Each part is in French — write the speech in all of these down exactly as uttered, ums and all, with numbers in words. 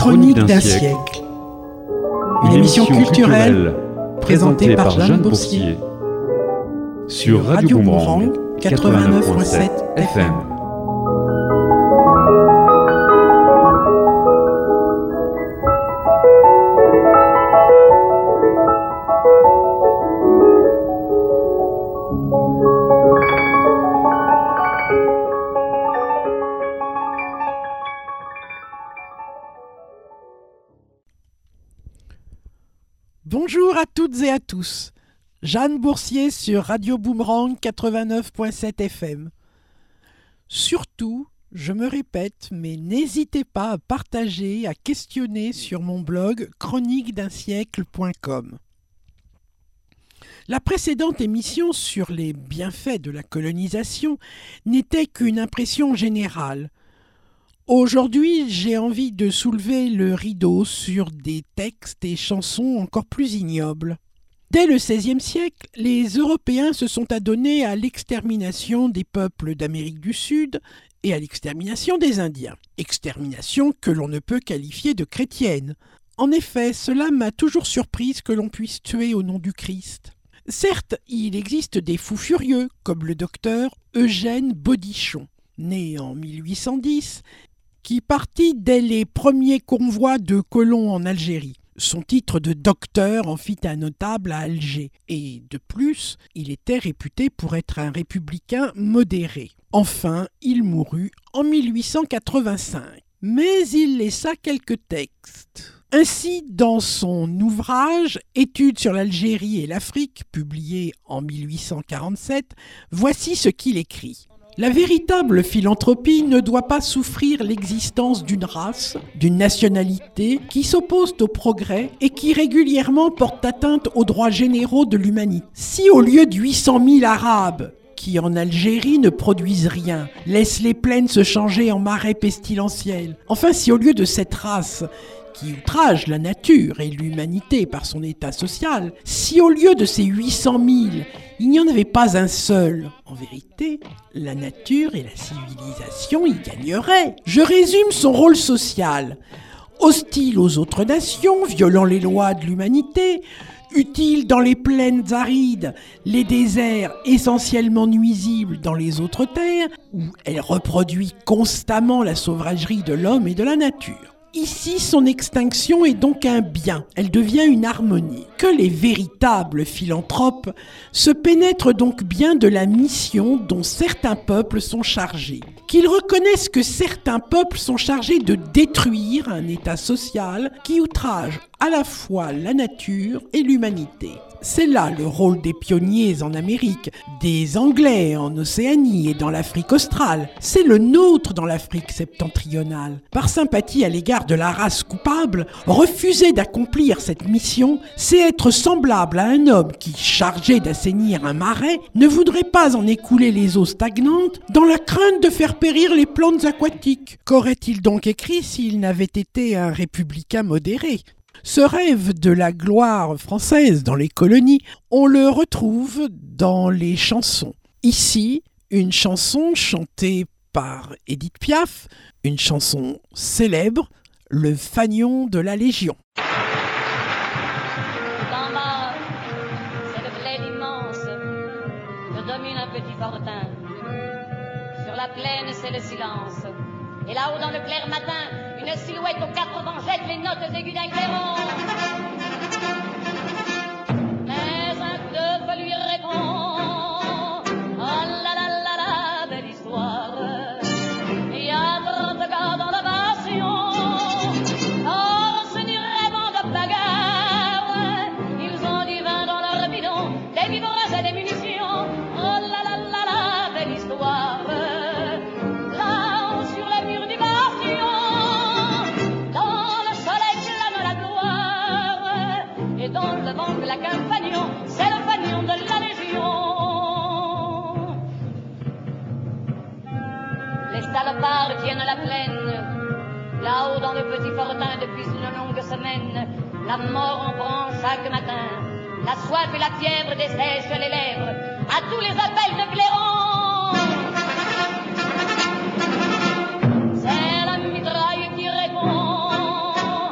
Chronique d'un siècle. Une émission culturelle présentée par Jeanne Boursier sur Radio Boomerang quatre-vingt-neuf virgule sept F M. Bonjour à toutes et à tous, Jeanne Boursier sur Radio Boomerang quatre-vingt-neuf virgule sept F M. Surtout, je me répète, mais n'hésitez pas à partager, à questionner sur mon blog chronique d'un siècle point com. La précédente émission sur les bienfaits de la colonisation n'était qu'une impression générale. Aujourd'hui, j'ai envie de soulever le rideau sur des textes et chansons encore plus ignobles. Dès le seizième siècle, les Européens se sont adonnés à l'extermination des peuples d'Amérique du Sud et à l'extermination des Indiens. Extermination que l'on ne peut qualifier de chrétienne. En effet, cela m'a toujours surprise que l'on puisse tuer au nom du Christ. Certes, il existe des fous furieux, comme le docteur Eugène Bodichon, né en mille huit cent dix, qui partit dès les premiers convois de colons en Algérie. Son titre de docteur en fit un notable à Alger, et de plus, il était réputé pour être un républicain modéré. Enfin, il mourut en mille huit cent quatre-vingt-cinq, mais il laissa quelques textes. Ainsi, dans son ouvrage « Études sur l'Algérie et l'Afrique », publié en mille huit cent quarante-sept, voici ce qu'il écrit. La véritable philanthropie ne doit pas souffrir l'existence d'une race, d'une nationalité qui s'oppose au progrès et qui régulièrement porte atteinte aux droits généraux de l'humanité. Si au lieu de huit cent mille Arabes, qui en Algérie ne produisent rien, laissent les plaines se changer en marais pestilentiels, enfin si au lieu de cette race qui outrage la nature et l'humanité par son état social, si au lieu de ces huit cent mille, il n'y en avait pas un seul, en vérité, la nature et la civilisation y gagneraient. Je résume son rôle social. Hostile aux autres nations, violant les lois de l'humanité, utile dans les plaines arides, les déserts essentiellement nuisibles dans les autres terres, où elle reproduit constamment la sauvagerie de l'homme et de la nature. Ici, son extinction est donc un bien, elle devient une harmonie. Que les véritables philanthropes se pénètrent donc bien de la mission dont certains peuples sont chargés. Qu'ils reconnaissent que certains peuples sont chargés de détruire un état social qui outrage à la fois la nature et l'humanité. C'est là le rôle des pionniers en Amérique, des Anglais en Océanie et dans l'Afrique australe. C'est le nôtre dans l'Afrique septentrionale. Par sympathie à l'égard de la race coupable, refuser d'accomplir cette mission, c'est être semblable à un homme qui, chargé d'assainir un marais, ne voudrait pas en écouler les eaux stagnantes dans la crainte de faire périr les plantes aquatiques. Qu'aurait-il donc écrit s'il n'avait été un républicain modéré ? Ce rêve de la gloire française dans les colonies, on le retrouve dans les chansons. Ici, une chanson chantée par Édith Piaf, une chanson célèbre, Le Fanion de la Légion. En bas, c'est le plaine immense que domine un petit fortin. Sur la plaine, c'est le silence. Et là-haut dans le clair matin, une silhouette aux quatre vents jette les notes aiguës d'un clairon. Mais un coup de feu lui répond. Oh là là là là, belle histoire. Il y a trente gars dans la passion. Oh, c'est du rêve de bagarre. Ils ont du vin dans leur bidon, des vivres et des munitions. Oh là là là là, belle histoire. Dans le vent de la Campagnon, c'est le fanion de la Légion. Les salopards tiennent la plaine, là-haut dans le petit fortin depuis une longue semaine. La mort en prend chaque matin, la soif et la fièvre dessèchent les lèvres à tous les appels de clairon. C'est la mitraille qui répond.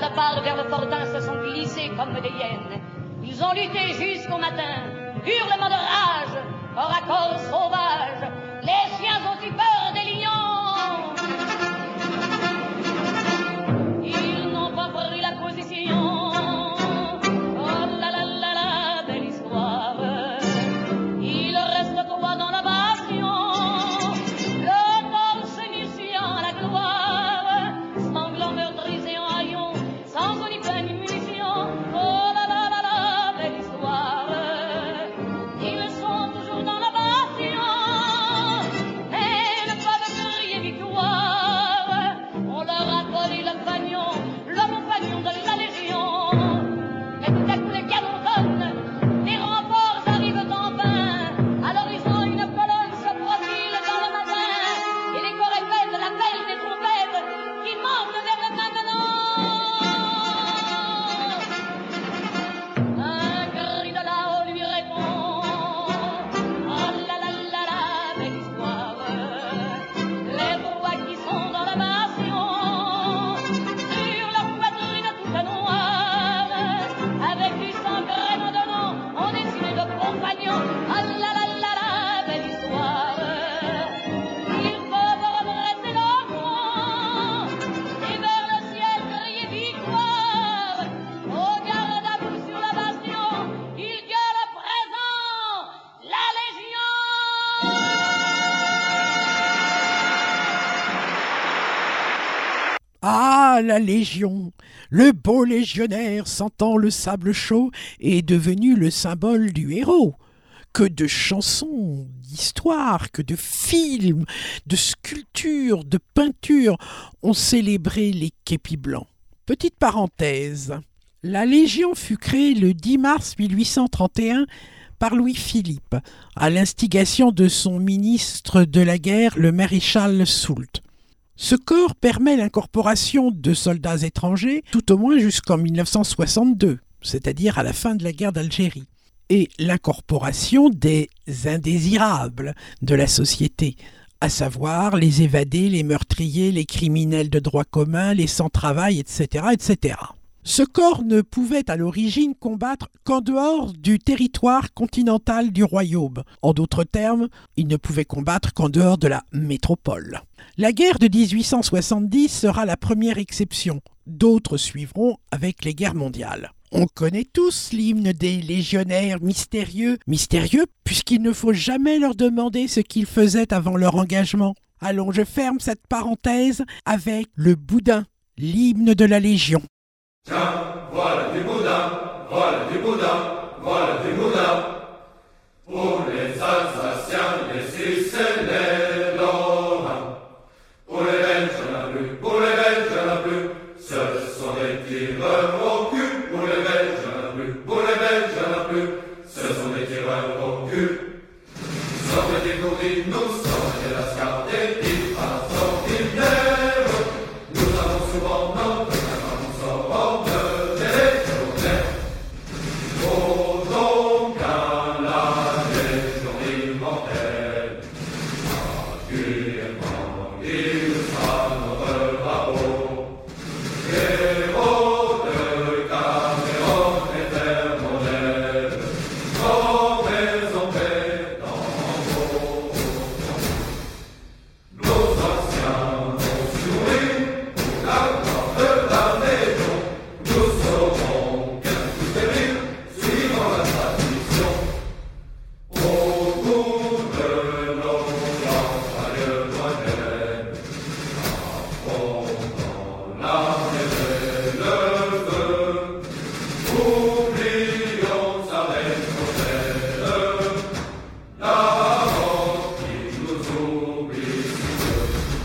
part vers le Fortin se sont glissés comme des hyènes. Ils ont lutté jusqu'au matin, hurlements de rage, corps à corps sauvage. Les chiens ont eu peur des lions. Ils n'ont pas pris la position. Oh là là là là, belle histoire. Il reste toi dans la bastion, le torse initiant la gloire, sanglant meurtrisé en haillons, sans ni pain ni munition. Oh là là là là, belle histoire. Ils sont toujours dans la bastion et ne peuvent crier victoire. On leur a volé le pagnon, le pagnon de la Légion. Mais tout à coup les canons tonnent, les renforts arrivent en vain. À l'horizon une colonne se profile dans le matin, et les corps répètent l'appel des trompettes qui montent vers le maintenant. Un cri de là-haut lui répond. Oh là là là là, belle histoire. Les trois qui sont dans la bastion, sur leur poitrine toute noire, avec du sang grainant de nom, on décide de compagnons. Oh là là là là, belle histoire. Ils peuvent redresser leur front et vers le ciel crier victoire. Au garde à vous sur la bastion, ils gueulent à présent la Légion. Ah, la Légion! Le beau légionnaire, sentant le sable chaud, est devenu le symbole du héros. Que de chansons, d'histoires, que de films, de sculptures, de peintures ont célébré les képis blancs. Petite parenthèse, la Légion fut créée le dix mars mille huit cent trente et un par Louis-Philippe, à l'instigation de son ministre de la guerre, le maréchal Soult. Ce corps permet l'incorporation de soldats étrangers tout au moins jusqu'en mille neuf cent soixante-deux, c'est-à-dire à la fin de la guerre d'Algérie, et l'incorporation des indésirables de la société, à savoir les évadés, les meurtriers, les criminels de droit commun, les sans-travail, et cetera, et cetera. Ce corps ne pouvait à l'origine combattre qu'en dehors du territoire continental du royaume. En d'autres termes, il ne pouvait combattre qu'en dehors de la métropole. La guerre de dix-huit cent soixante-dix sera la première exception. D'autres suivront avec les guerres mondiales. On connaît tous l'hymne des légionnaires mystérieux, mystérieux puisqu'il ne faut jamais leur demander ce qu'ils faisaient avant leur engagement. Allons, je ferme cette parenthèse avec le boudin, l'hymne de la Légion. Tiens, voilà du boudin, voilà du boudin, voilà du boudin. Pour les Alsaciens, les Suisses et les Lorrains. Pour les Belges, il n'y en a plus, pour les Belges, il n'y en a plus. Ce sont des tireurs au cul. Pour les Belges, il n'y en a plus, pour les Belges, il n'y en a plus. Ce sont des tireurs au cul. Sortez des courriers, nous sommes des lascars, des tirs extraordinaires. Nous avons souvent notre sort de légionnaire. Oh donc à la Légion immortelle, actuellement il sera notre bravo. Héros de Cameron et Terre-Modèle, nos maisons paix dans vos temps. Nos anciens vont sourire pour la gloire de la Légion. Nous saurons qu'un coup péril suivant la tradition. Au bout de nos campagnes lointaines, affrontant l'armée et le feu, oublions sa reine mortelle, la mort qui nous oublie si peu.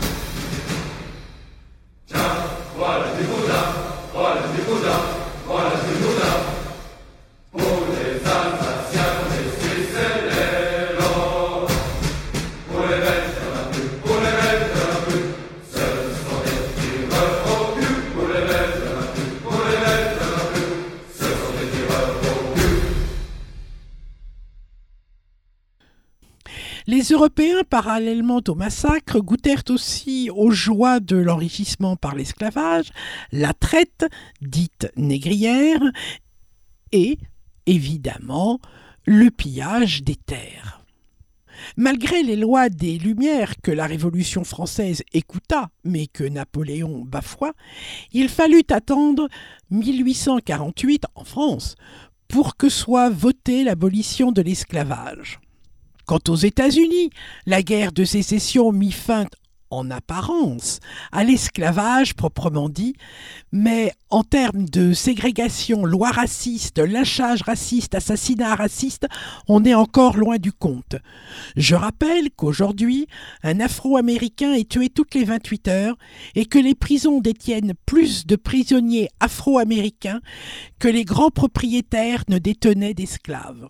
Tiens, voilà du boudin, voilà du boudin, voilà du boudin. Pour les Alsaciens, les Suisses et les Lorrains. Pour les Belges, il n'y en a plus, pour les Belges, il n'y en a plus. Ce sont des tireurs au cul. Pour les Belges, il n'y en a plus, pour les Belges, il n'y en a plus. Ce sont des tireurs au cul. Les Européens, parallèlement au massacre, goûtèrent aussi aux joies de l'enrichissement par l'esclavage, la traite, dite négrière, et, évidemment, le pillage des terres. Malgré les lois des Lumières que la Révolution française écouta, mais que Napoléon bafoua, il fallut attendre mille huit cent quarante-huit en France pour que soit votée l'abolition de l'esclavage. Quant aux États-Unis, la guerre de sécession mit fin en apparence à l'esclavage proprement dit, mais en termes de ségrégation, loi raciste, lynchage raciste, assassinat raciste, on est encore loin du compte. Je rappelle qu'aujourd'hui, un Afro-Américain est tué toutes les vingt-huit heures et que les prisons détiennent plus de prisonniers afro-américains que les grands propriétaires ne détenaient d'esclaves.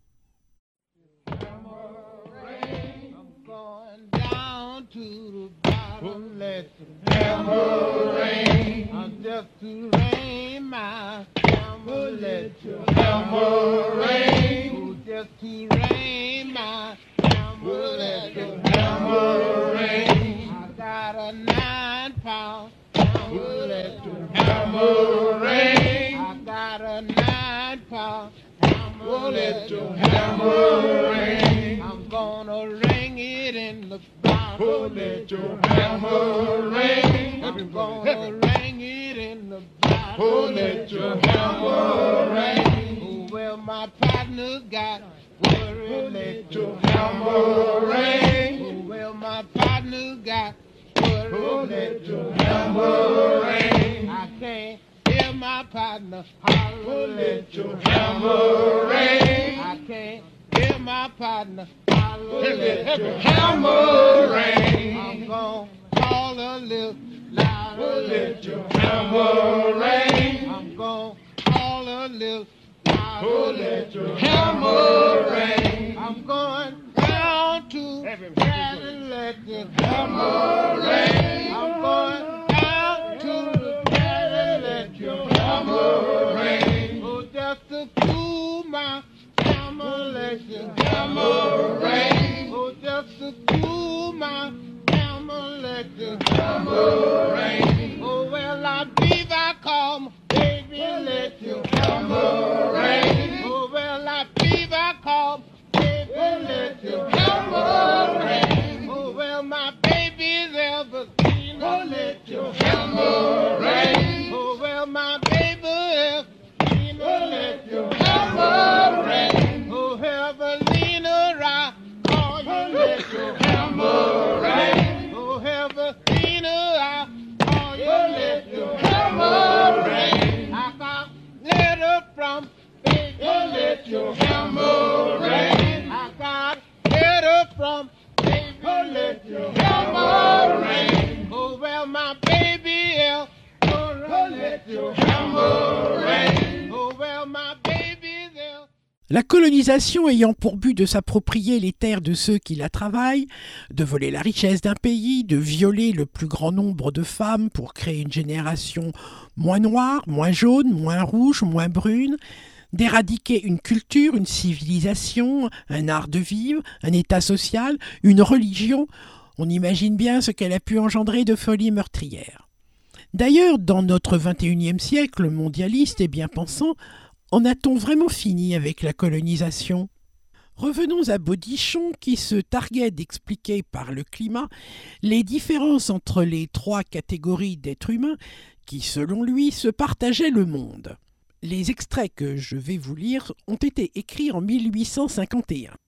To the bottom, let the hammer rain. I'm just to rain my hammer, let your hammer rain. Oh, just to rain my hammer, let your hammer rain. I got a nine pound hammer, let your hammer rain. I got a nine pound hammer, let your hammer rain. I'm gonna ring it in the oh, let your hammer ring. I'm gonna ring it in the bottom. Oh, let your hammer ring. Oh, well, my partner got worried. Let your hammer ring. Oh, well, my partner got worried. Oh, let your hammer ring. I can't hear my partner holler. Oh, let your hammer ring. I can't hear my partner holler. Let your hammer ring. I'm gonna call a little louder. Let your hammer ring. I'm gonna call a little louder. Let your hammer ring. I'm going down to Cali. Let the hammer ring. I'm going down to the Cali. Let your hammer ring. Oh, just to cool my hammer, let your hammer ring. Oh, just to cool my hammer, let your hammer ring. Oh, well, I believe I call my baby, let your hammer ring. Oh, well, I believe I call my baby, let your hammer ring. Oh, well, my baby's Evelina, let your hammer ring. Oh, well, my baby Evelina, let your hammer ring. Oh, Evelina, I call you, let your hammer ring. Oh, Evelina, I call you, let your hammer ring. I got a letter from baby, let your hammer ring. I got a letter from baby, let your hammer ring. Oh, well, my baby, Evelina, let your hammer ring. Oh, well, my baby, there. La colonisation ayant pour but de s'approprier les terres de ceux qui la travaillent, de voler la richesse d'un pays, de violer le plus grand nombre de femmes pour créer une génération moins noire, moins jaune, moins rouge, moins brune, d'éradiquer une culture, une civilisation, un art de vivre, un état social, une religion, on imagine bien ce qu'elle a pu engendrer de folie meurtrière. D'ailleurs, dans notre vingt et unième siècle mondialiste et bien pensant, en a-t-on vraiment fini avec la colonisation ? Revenons à Bodichon qui se targuait d'expliquer par le climat les différences entre les trois catégories d'êtres humains qui, selon lui, se partageaient le monde. Les extraits que je vais vous lire ont été écrits en mille huit cent cinquante et un.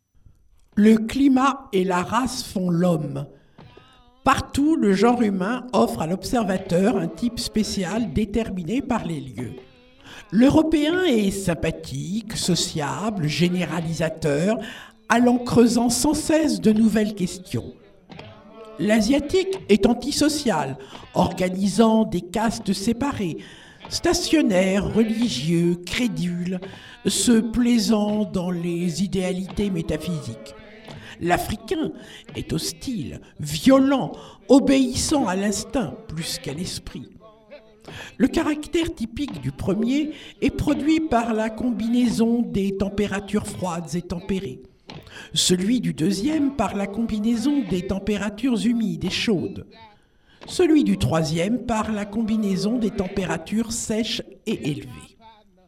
Le climat et la race font l'homme. Partout, le genre humain offre à l'observateur un type spécial déterminé par les lieux. L'Européen est sympathique, sociable, généralisateur, allant creusant sans cesse de nouvelles questions. L'Asiatique est antisocial, organisant des castes séparées, stationnaire, religieux, crédule, se plaisant dans les idéalités métaphysiques. L'Africain est hostile, violent, obéissant à l'instinct plus qu'à l'esprit. Le caractère typique du premier est produit par la combinaison des températures froides et tempérées. Celui du deuxième par la combinaison des températures humides et chaudes. Celui du troisième par la combinaison des températures sèches et élevées.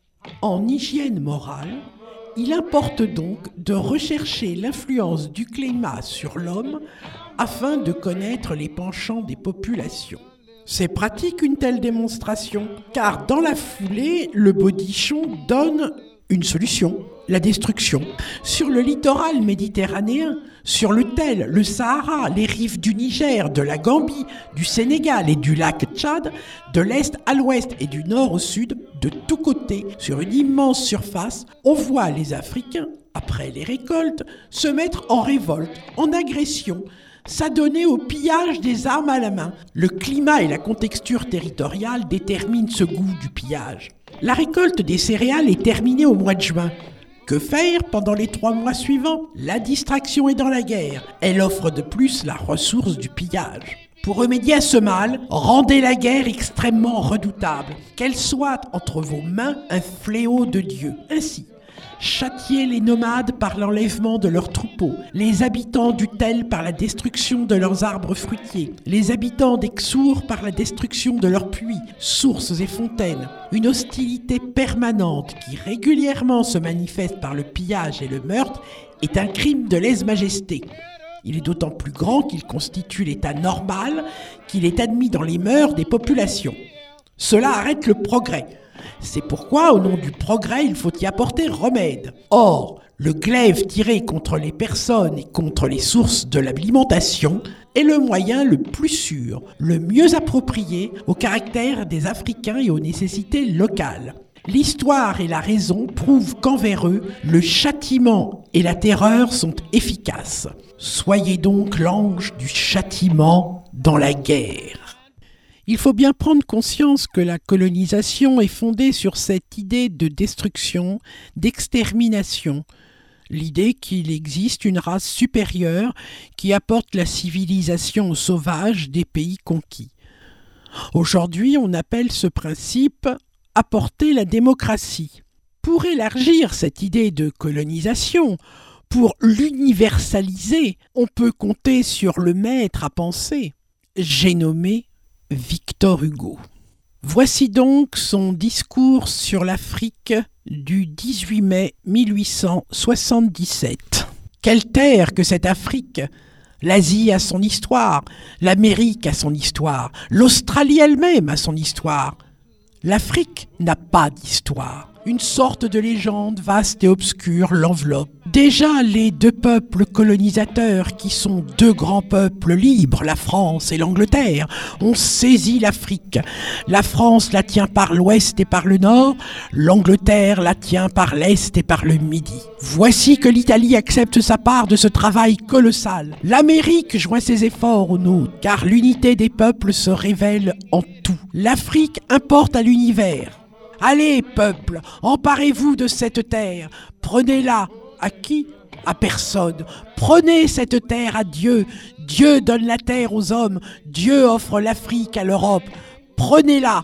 En hygiène morale, il importe donc de rechercher l'influence du climat sur l'homme afin de connaître les penchants des populations. C'est pratique une telle démonstration, car dans la foulée, le Bodichon donne une solution, la destruction. Sur le littoral méditerranéen, sur le Tel, le Sahara, les rives du Niger, de la Gambie, du Sénégal et du lac Tchad, de l'est à l'ouest et du nord au sud, de tous côtés, sur une immense surface, on voit les Africains, après les récoltes, se mettre en révolte, en agression, s'adonner au pillage des armes à la main. Le climat et la contexture territoriale déterminent ce goût du pillage. La récolte des céréales est terminée au mois de juin. Que faire pendant les trois mois suivants ? La distraction est dans la guerre. Elle offre de plus la ressource du pillage. Pour remédier à ce mal, rendez la guerre extrêmement redoutable, qu'elle soit entre vos mains un fléau de Dieu. Ainsi, châtiez les nomades par l'enlèvement de leurs troupeaux, les habitants du Tel par la destruction de leurs arbres fruitiers, les habitants d'Exour par la destruction de leurs puits, sources et fontaines. Une hostilité permanente qui régulièrement se manifeste par le pillage et le meurtre est un crime de lèse-majesté. Il est d'autant plus grand qu'il constitue l'état normal, qu'il est admis dans les mœurs des populations. Cela arrête le progrès. C'est pourquoi, au nom du progrès, il faut y apporter remède. Or, le glaive tiré contre les personnes et contre les sources de l'alimentation est le moyen le plus sûr, le mieux approprié au caractère des Africains et aux nécessités locales. L'histoire et la raison prouvent qu'envers eux, le châtiment et la terreur sont efficaces. Soyez donc l'ange du châtiment dans la guerre. Il faut bien prendre conscience que la colonisation est fondée sur cette idée de destruction, d'extermination, l'idée qu'il existe une race supérieure qui apporte la civilisation aux sauvages des pays conquis. Aujourd'hui, on appelle ce principe « apporter la démocratie ». Pour élargir cette idée de colonisation, pour l'universaliser, on peut compter sur le maître à penser. J'ai nommé Victor Hugo. Voici donc son discours sur l'Afrique du dix-huit mai mille huit cent soixante-dix-sept. Quelle terre que cette Afrique! L'Asie a son histoire, l'Amérique a son histoire, l'Australie elle-même a son histoire. L'Afrique n'a pas d'histoire. Une sorte de légende vaste et obscure l'enveloppe. Déjà, les deux peuples colonisateurs, qui sont deux grands peuples libres, la France et l'Angleterre, ont saisi l'Afrique. La France la tient par l'ouest et par le nord, l'Angleterre la tient par l'est et par le midi. Voici que l'Italie accepte sa part de ce travail colossal. L'Amérique joint ses efforts aux nôtres, car l'unité des peuples se révèle en tout. L'Afrique importe à l'univers. Allez, peuple, emparez-vous de cette terre, prenez-la. À qui ? À personne. Prenez cette terre à Dieu. Dieu donne la terre aux hommes. Dieu offre l'Afrique à l'Europe. Prenez-la.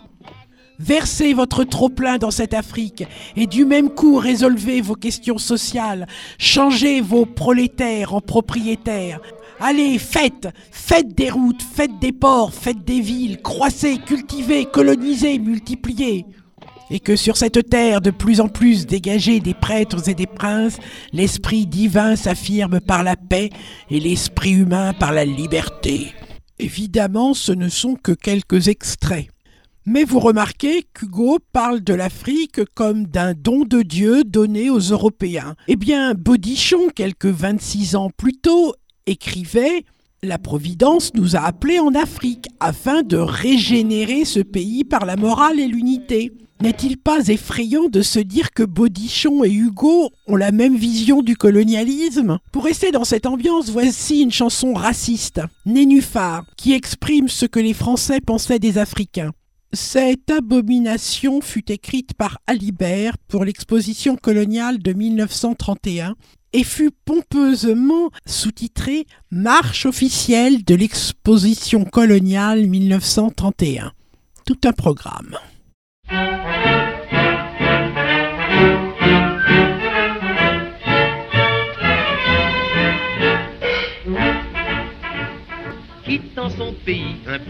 Versez votre trop-plein dans cette Afrique et du même coup résolvez vos questions sociales. Changez vos prolétaires en propriétaires. Allez, faites, faites des routes, faites des ports, faites des villes, croissez, cultivez, colonisez, multipliez. Et que sur cette terre de plus en plus dégagée des prêtres et des princes, l'esprit divin s'affirme par la paix et l'esprit humain par la liberté. Évidemment, ce ne sont que quelques extraits. Mais vous remarquez qu'Hugo parle de l'Afrique comme d'un don de Dieu donné aux Européens. Eh bien, Bodichon, quelques vingt-six ans plus tôt, écrivait « La Providence nous a appelés en Afrique afin de régénérer ce pays par la morale et l'unité ». N'est-il pas effrayant de se dire que Bodichon et Hugo ont la même vision du colonialisme ? Pour rester dans cette ambiance, voici une chanson raciste, Nénuphar, qui exprime ce que les Français pensaient des Africains. Cette abomination fut écrite par Alibert pour l'exposition coloniale de mille neuf cent trente et un et fut pompeusement sous-titrée « Marche officielle de l'exposition coloniale mille neuf cent trente et un ». Tout un programme.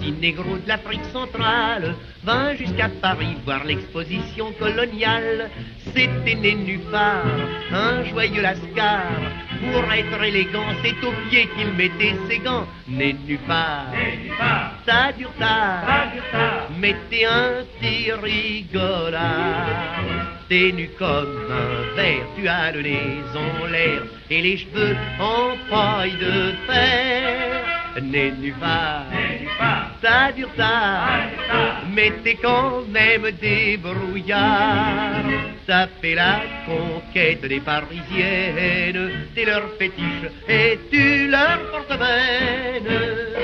petit négro de l'Afrique centrale vint jusqu'à Paris voir l'exposition coloniale. C'était Nénuphar, un joyeux lascar. Pour être élégant, c'est aux pieds qu'il mettait ses gants. Nénuphar, ça dure tard, mettez un petit rigolard. T'es nu comme un verre, tu as le nez en l'air et les cheveux en paille de fer. Nénuphar, ça dure tard, mais t'es quand même débrouillard. Ça fait la conquête des Parisiennes, t'es leur fétiche et tu leur portes veine.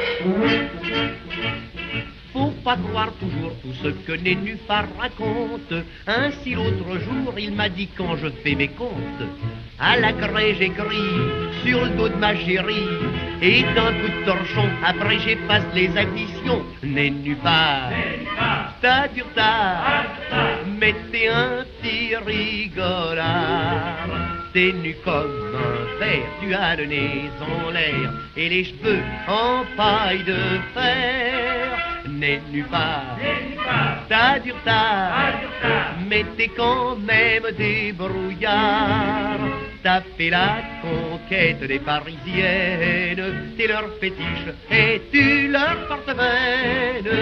Faut pas croire toujours tout ce que Nénuphar raconte. Ainsi l'autre jour il m'a dit quand je fais mes comptes, à la craie j'écris sur le dos de ma chérie, et d'un coup de torchon après j'efface les additions. Nénuphar, ça dure tard, mais t'es un petit rigolard. T'es nu comme un verre, tu as le nez en l'air et les cheveux en paille de fer. Nénuphar, ça dure tard, mais t'es quand même débrouillard. T'as fait la conquête des Parisiennes, t'es leur fétiche et tu leur portes veine.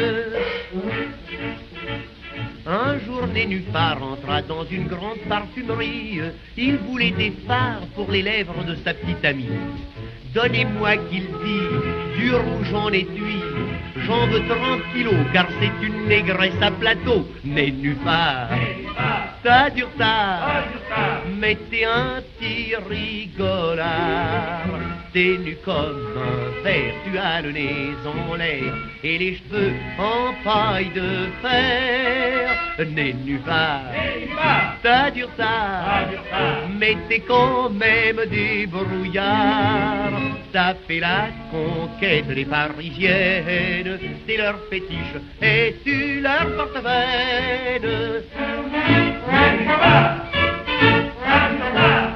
Un jour Nénuphar entra dans une grande parfumerie. Il voulait des fards pour les lèvres de sa petite amie. Donnez-moi, qu'il dit, du rouge en étui. J'en veux trente kilos, car c'est une négresse à plateau. Nénuphar, ça dure tard, mais t'es un petit rigolard. T'es nu comme un verre, tu as le nez en l'air et les cheveux en paille de fer. Nénuphar, ça dure tard, mais t'es quand même débrouillard. T'as fait la conquête des Parisiennes, t'es leur fétiche et tu leur portes veine. Nénuphar, ça dure tard.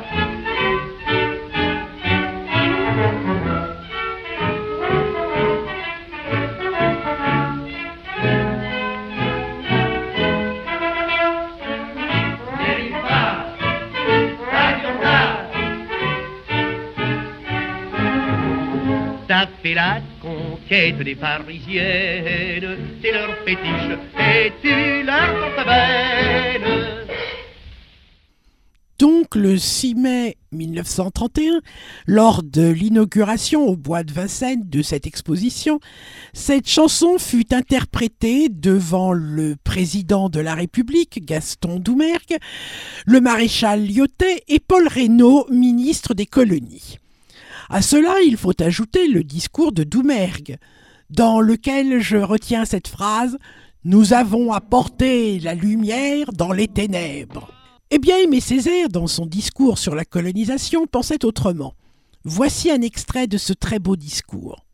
T'as fait la conquête des Parisiennes, t'es leur fétiche et tu leur portes veine. Donc le six mai mille neuf cent trente et un, lors de l'inauguration au Bois de Vincennes de cette exposition, cette chanson fut interprétée devant le président de la République, Gaston Doumergue, le maréchal Lyautey et Paul Reynaud, ministre des colonies. À cela, il faut ajouter le discours de Doumergue, dans lequel je retiens cette phrase « Nous avons apporté la lumière dans les ténèbres ». Eh bien, Aimé Césaire, dans son discours sur la colonisation, pensait autrement. Voici un extrait de ce très beau discours.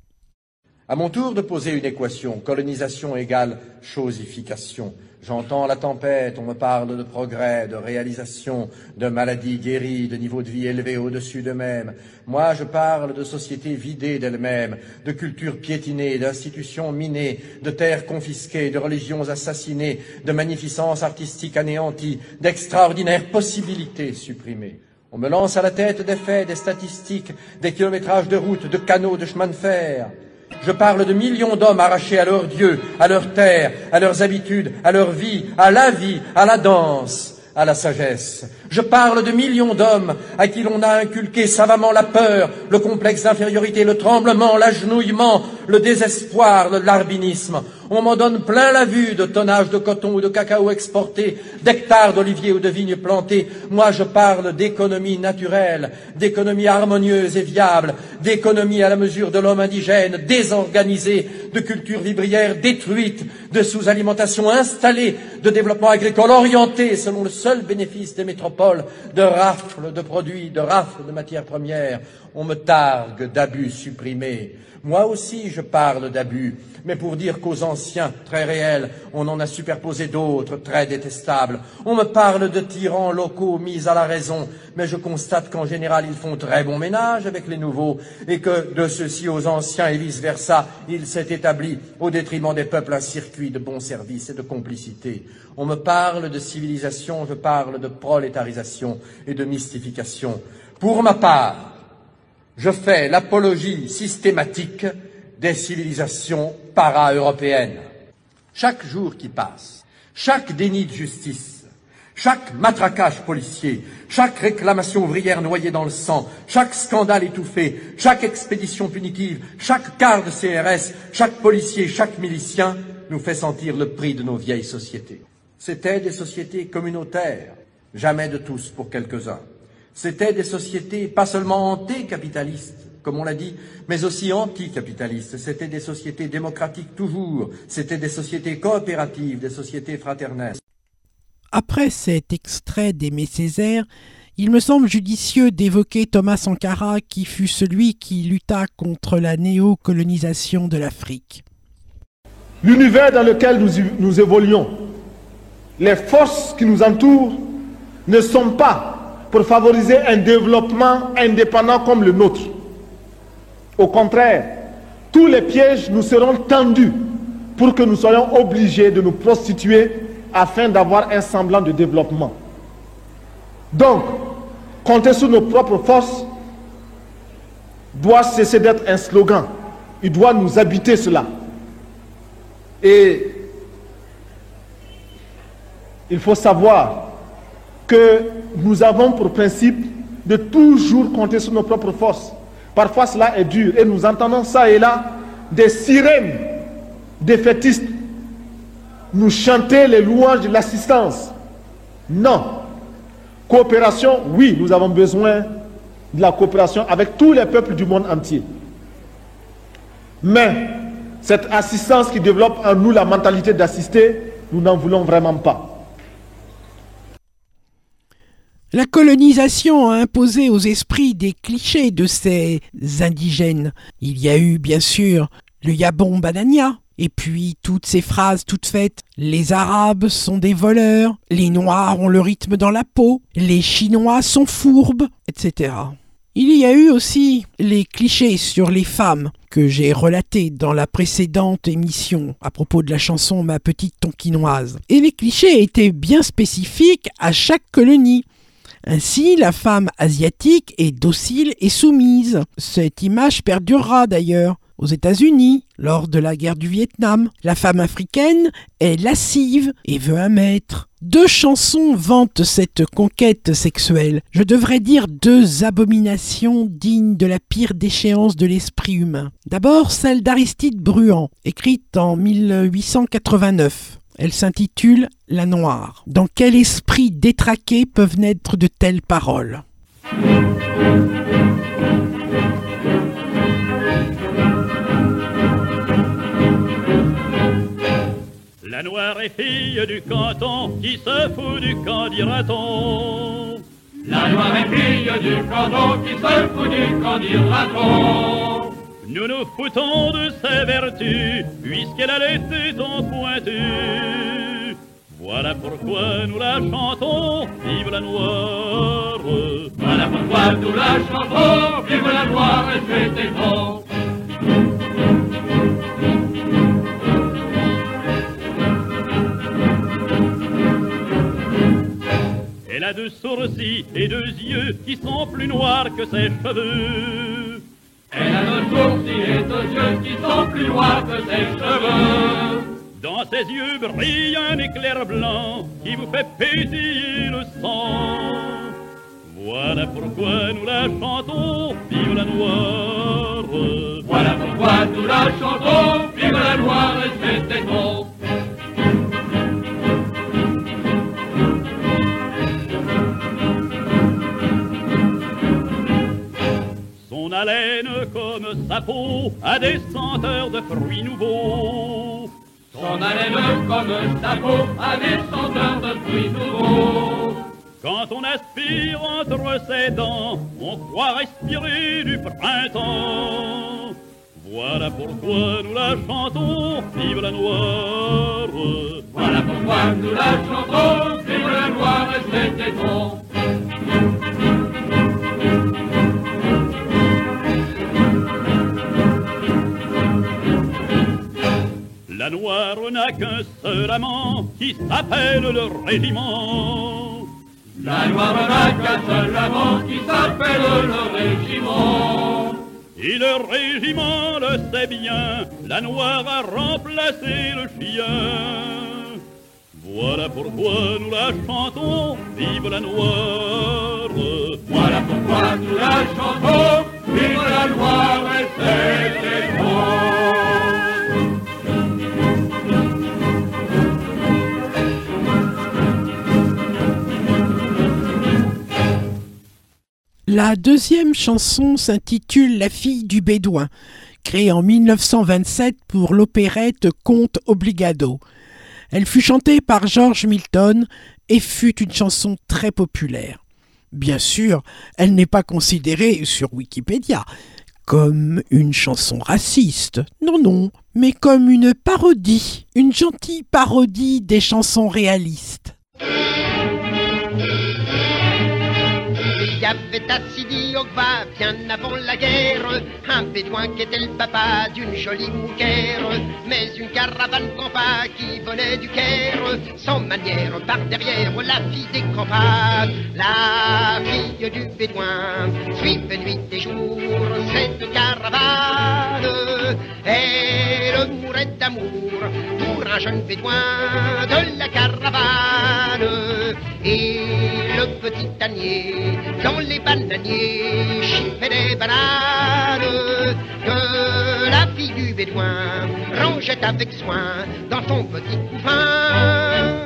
À mon tour de poser une équation, colonisation égale chosification. J'entends la tempête, on me parle de progrès, de réalisation, de maladies guéries, de niveau de vie élevé au-dessus d'eux-mêmes. Moi, je parle de sociétés vidées d'elles-mêmes, de cultures piétinées, d'institutions minées, de terres confisquées, de religions assassinées, de magnificences artistiques anéanties, d'extraordinaires possibilités supprimées. On me lance à la tête des faits, des statistiques, des kilométrages de routes, de canaux, de chemins de fer. Je parle de millions d'hommes arrachés à leur Dieu, à leur terre, à leurs habitudes, à leur vie, à la vie, à la danse, à la sagesse. Je parle de millions d'hommes à qui l'on a inculqué savamment la peur, le complexe d'infériorité, le tremblement, l'agenouillement, le désespoir, le larbinisme. On m'en donne plein la vue de tonnages de coton ou de cacao exportés, d'hectares d'oliviers ou de vignes plantées. Moi, je parle d'économie naturelle, d'économie harmonieuse et viable, d'économie à la mesure de l'homme indigène, désorganisée, de culture vivrière détruite, de sous-alimentation installée, de développement agricole orienté selon le seul bénéfice des métropoles, de rafles de produits, de rafles de matières premières. On me targue d'abus supprimés. Moi aussi, je parle d'abus, mais pour dire qu'aux anciens, très réels, on en a superposé d'autres, très détestables. On me parle de tyrans locaux mis à la raison, mais je constate qu'en général, ils font très bon ménage avec les nouveaux, et que de ceux-ci aux anciens et vice-versa, il s'est établi au détriment des peuples un circuit de bons services et de complicité. On me parle de civilisation, je parle de prolétarisation et de mystification. Pour ma part, je fais l'apologie systématique des civilisations para-européennes. Chaque jour qui passe, chaque déni de justice, chaque matraquage policier, chaque réclamation ouvrière noyée dans le sang, chaque scandale étouffé, chaque expédition punitive, chaque quart de C R S, chaque policier, chaque milicien nous fait sentir le prix de nos vieilles sociétés. C'étaient des sociétés communautaires, jamais de tous pour quelques-uns. C'étaient des sociétés pas seulement anticapitalistes, comme on l'a dit, mais aussi anticapitalistes. C'étaient des sociétés démocratiques toujours, c'étaient des sociétés coopératives, des sociétés fraternelles. Après cet extrait d'Aimé Césaire, il me semble judicieux d'évoquer Thomas Sankara, qui fut celui qui lutta contre la néocolonisation de l'Afrique. L'univers dans lequel nous, nous évoluons, les forces qui nous entourent ne sont pas pour favoriser un développement indépendant comme le nôtre. Au contraire, tous les pièges nous seront tendus pour que nous soyons obligés de nous prostituer afin d'avoir un semblant de développement. Donc, compter sur nos propres forces doit cesser d'être un slogan. Il doit nous habiter cela. Et il faut savoir que nous avons pour principe de toujours compter sur nos propres forces. Parfois cela est dur et nous entendons ça et là des sirènes défaitistes nous chanter les louanges de l'assistance. Non. Coopération, oui, nous avons besoin de la coopération avec tous les peuples du monde entier. Mais cette assistance qui développe en nous la mentalité d'assister, nous n'en voulons vraiment pas. La colonisation a imposé aux esprits des clichés de ces indigènes. Il y a eu, bien sûr, le Yabon Banania, et puis toutes ces phrases toutes faites. Les Arabes sont des voleurs, les Noirs ont le rythme dans la peau, les Chinois sont fourbes, et cetera. Il y a eu aussi les clichés sur les femmes que j'ai relatés dans la précédente émission à propos de la chanson Ma petite tonkinoise. Et les clichés étaient bien spécifiques à chaque colonie. Ainsi, la femme asiatique est docile et soumise. Cette image perdurera d'ailleurs. Aux États-Unis, lors de la guerre du Vietnam, la femme africaine est lascive et veut un maître. Deux chansons vantent cette conquête sexuelle. Je devrais dire deux abominations dignes de la pire déchéance de l'esprit humain. D'abord, celle d'Aristide Bruant, écrite en mille huit cent quatre-vingt-neuf. Elle s'intitule « La Noire ». Dans quel esprit détraqué peuvent naître de telles paroles ? La Noire est fille du canton, qui se fout du camp, dira-t-on. La Noire est fille du canton, qui se fout du camp, dira-t-on. Nous nous foutons de ses vertus, puisqu'elle a les tétons pointus. Voilà pourquoi nous la chantons, vive la Noire. Voilà pourquoi nous la chantons, vive la Noire et ses tétons. Elle a deux sourcils et deux yeux qui sont plus noirs que ses cheveux. Elle a deux sourcils et deux yeux qui sont plus noirs que ses cheveux. Dans ses yeux brille un éclair blanc qui vous fait pétiller le sang. Voilà pourquoi nous la chantons, vive la Noire. Voilà pourquoi nous la chantons, vive la Noire et ses tétons. Son haleine comme sa peau a des senteurs de fruits nouveaux. Son haleine comme sa peau a des senteurs de fruits nouveaux. Quand on aspire entre ses dents, on croit respirer du printemps. Voilà pourquoi nous la chantons, vive la Noire. Voilà pourquoi nous la chantons, vive la Noire et ses tétons. l'amant qui s'appelle le régiment. La Loire n'a qu'un seul amant qui s'appelle le régiment. Et le régiment le sait bien, la Noire a remplacé le chien. Voilà pourquoi nous la chantons, vive la Noire. Voilà pourquoi nous la chantons, vive la Loire et ses défenses. La deuxième chanson s'intitule La fille du Bédouin, créée en mille neuf cent vingt-sept pour l'opérette Conte Obligado. Elle fut chantée par George Milton et fut une chanson très populaire. Bien sûr, elle n'est pas considérée sur Wikipédia comme une chanson raciste, non non, mais comme une parodie, une gentille parodie des chansons réalistes. Il y avait à Sidi Ogbah, bien avant la guerre, un bédouin qui était le papa d'une jolie mouquère. Mais une caravane campa qui venait du Caire, sans manière par derrière la fille des campagnes. La fille du bédouin suivait nuit et jour cette caravane. Elle mourait d'amour pour un jeune bédouin de la caravane. Et le petit ânier dans les bananiers chiffait des bananes que la fille du bédouin rangeait avec soin dans son petit couffin.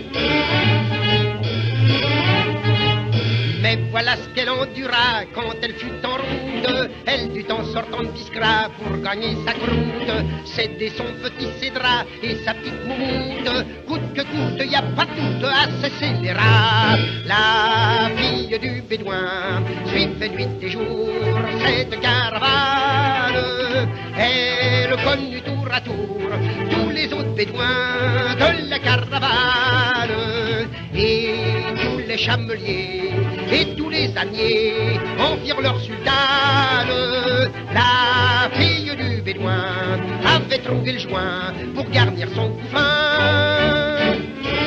Mais voilà ce qu'elle endura quand elle fut en route. Elle dut en sortant de Biskra pour gagner sa croûte, céder son petit cédra et sa petite moumoute. Coûte que coûte, y a pas de doute à cesser les rats. La fille du bédouin suivait nuit et jour cette caravane. Elle connut tour à tour tous les autres bédouins de la caravane. Et tous les chameliers et tous les âniers en firent leur sultane. La fille du bédouin avait trouvé le joint pour garnir son couffin.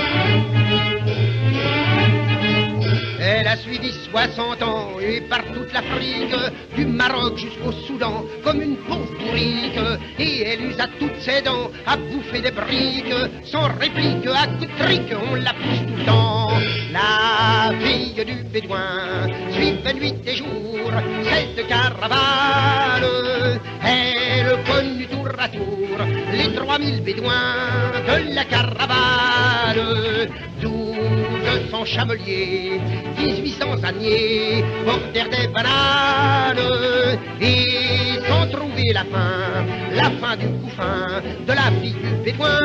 Elle a suivi soixante ans et par toute l'Afrique, du Maroc jusqu'au Soudan, comme une pauvre bourrique. Et elle usa toutes ses dents à bouffer des briques, sans réplique, à coups de trique, on la pousse tout le temps. La fille du bédouin suivait nuit et jour cette caravane. Elle connut tour à tour les trois mille bédouins de la caravane. Douze cents chameliers, dix-huit cents âniers portèrent des bananes. Et sans trouver la fin, la fin du couffin de la fille du bédouin.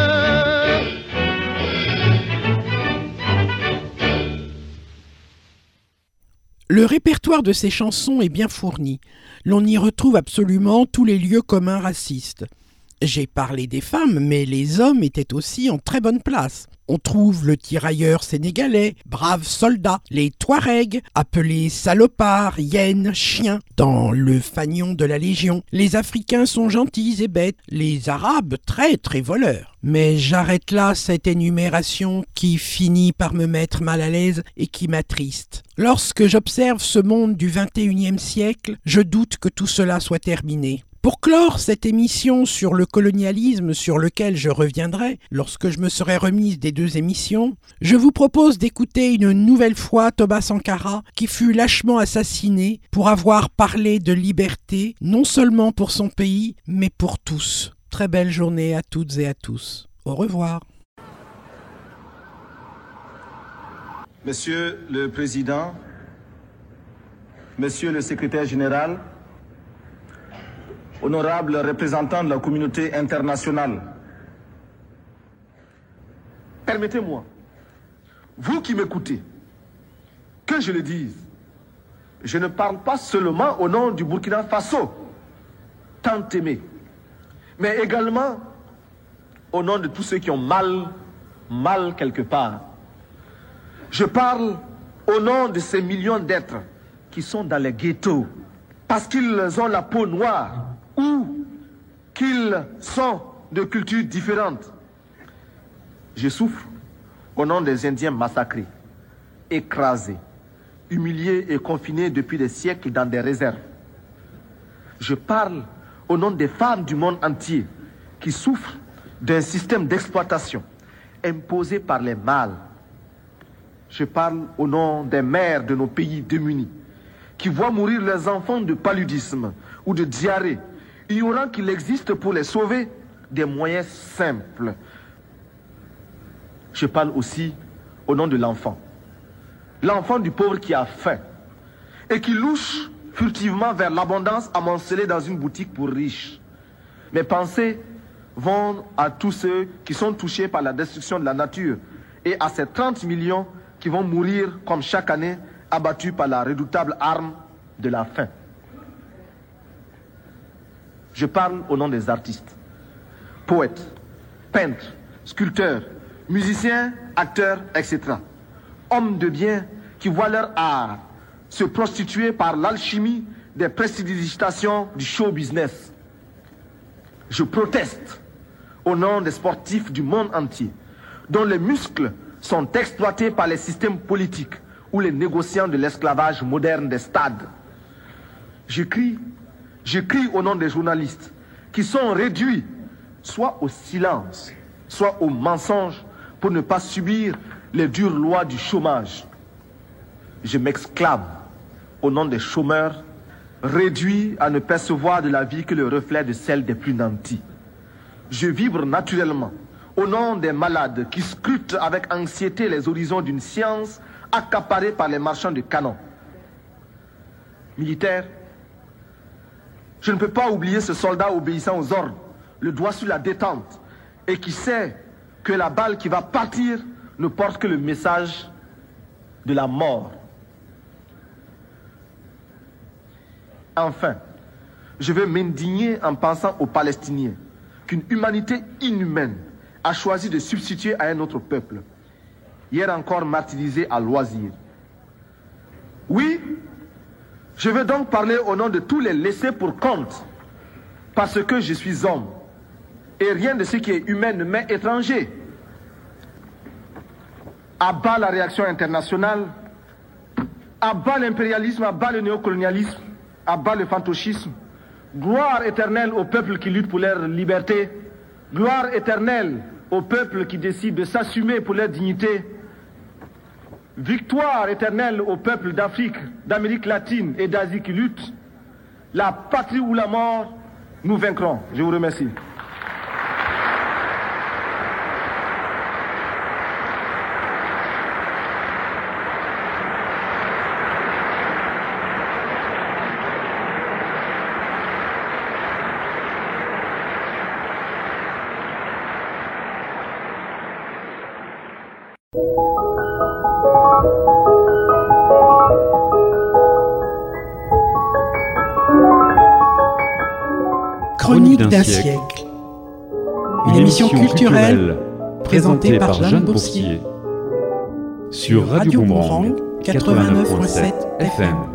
Le répertoire de ces chansons est bien fourni. L'on y retrouve absolument tous les lieux communs racistes. J'ai parlé des femmes, mais les hommes étaient aussi en très bonne place. On trouve le tirailleur sénégalais, brave soldat, les Touaregs, appelés salopards, hyènes, chiens, dans le fanion de la Légion. Les Africains sont gentils et bêtes, les Arabes traîtres et voleurs. Mais j'arrête là cette énumération qui finit par me mettre mal à l'aise et qui m'attriste. Lorsque j'observe ce monde du vingt et unième siècle, je doute que tout cela soit terminé. Pour clore cette émission sur le colonialisme sur lequel je reviendrai lorsque je me serai remise des deux émissions, je vous propose d'écouter une nouvelle fois Thomas Sankara qui fut lâchement assassiné pour avoir parlé de liberté non seulement pour son pays mais pour tous. Très belle journée à toutes et à tous. Au revoir. Monsieur le Président, Monsieur le Secrétaire général, honorables représentants de la communauté internationale, permettez-moi, vous qui m'écoutez, que je le dise, je ne parle pas seulement au nom du Burkina Faso, tant aimé, mais également au nom de tous ceux qui ont mal, mal quelque part. Je parle au nom de ces millions d'êtres qui sont dans les ghettos, parce qu'ils ont la peau noire, ou qu'ils sont de cultures différentes. Je souffre au nom des Indiens massacrés, écrasés, humiliés et confinés depuis des siècles dans des réserves. Je parle au nom des femmes du monde entier qui souffrent d'un système d'exploitation imposé par les mâles. Je parle au nom des mères de nos pays démunis qui voient mourir leurs enfants de paludisme ou de diarrhée, ignorant qu'il existe pour les sauver des moyens simples. Je parle aussi au nom de l'enfant. L'enfant du pauvre qui a faim et qui louche furtivement vers l'abondance amoncelée dans une boutique pour riches. Mes pensées vont à tous ceux qui sont touchés par la destruction de la nature et à ces trente millions qui vont mourir comme chaque année abattus par la redoutable arme de la faim. Je parle au nom des artistes, poètes, peintres, sculpteurs, musiciens, acteurs, et cetera. Hommes de bien qui voient leur art se prostituer par l'alchimie des prestidigitations du show business. Je proteste au nom des sportifs du monde entier, dont les muscles sont exploités par les systèmes politiques ou les négociants de l'esclavage moderne des stades. Je crie, je crie au nom des journalistes qui sont réduits soit au silence, soit au mensonge pour ne pas subir les dures lois du chômage. Je m'exclame au nom des chômeurs réduits à ne percevoir de la vie que le reflet de celle des plus nantis. Je vibre naturellement au nom des malades qui scrutent avec anxiété les horizons d'une science accaparée par les marchands de canons. Militaires, je ne peux pas oublier ce soldat obéissant aux ordres, le doigt sur la détente, et qui sait que la balle qui va partir ne porte que le message de la mort. Enfin, je veux m'indigner en pensant aux Palestiniens qu'une humanité inhumaine a choisi de substituer à un autre peuple, hier encore martyrisé à loisir. Oui, je veux donc parler au nom de tous les laissés pour compte, parce que je suis homme, et rien de ce qui est humain ne m'est étranger. À bas la réaction internationale, à bas l'impérialisme, à bas le néocolonialisme, à bas le fantoschisme. Gloire éternelle aux peuples qui luttent pour leur liberté. Gloire éternelle aux peuples qui décident de s'assumer pour leur dignité. Victoire éternelle aux peuples d'Afrique, d'Amérique latine et d'Asie qui luttent. La patrie ou la mort, nous vaincrons. Je vous remercie. Chronique d'un siècle. Une émission culturelle présentée par Jeanne Boursier sur Radio Boomerang quatre-vingt-neuf virgule sept F M.